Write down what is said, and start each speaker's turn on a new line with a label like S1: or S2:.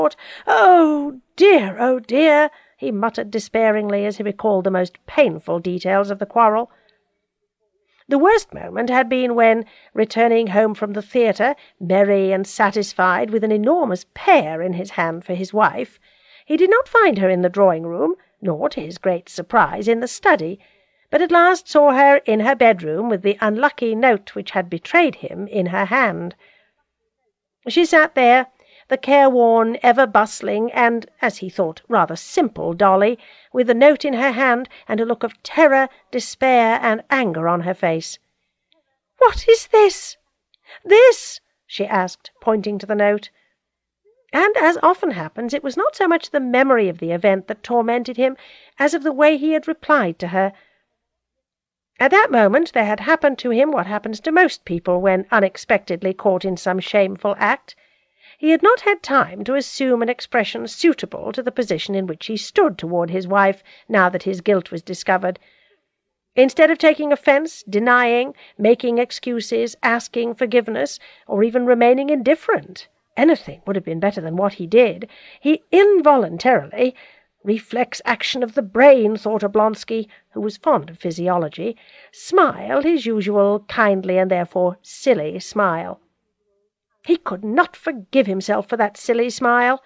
S1: Oh dear," he muttered despairingly as he recalled the most painful details of the quarrel. The worst moment had been when, returning home from the theatre, merry and satisfied, with an enormous pear in his hand for his wife, he did not find her in the drawing-room, nor, to his great surprise, in the study, but at last saw her in her bedroom with the unlucky note which had betrayed him in her hand. She sat there, the careworn, ever-bustling, and, as he thought, rather simple Dolly, with the note in her hand, and a look of terror, despair, and anger on her face. "What is this? This?" she asked, pointing to the note. And, as often happens, it was not so much the memory of the event that tormented him as of the way he had replied to her. At that moment there had happened to him what happens to most people when unexpectedly caught in some shameful act. He had not had time to assume an expression suitable to the position in which he stood toward his wife now that his guilt was discovered. Instead of taking offence, denying, making excuses, asking forgiveness, or even remaining indifferent, anything would have been better than what he did, he involuntarily— reflex action of the brain, thought Oblonsky, who was fond of physiology— smiled his usual kindly and therefore silly smile. He could not forgive himself for that silly smile.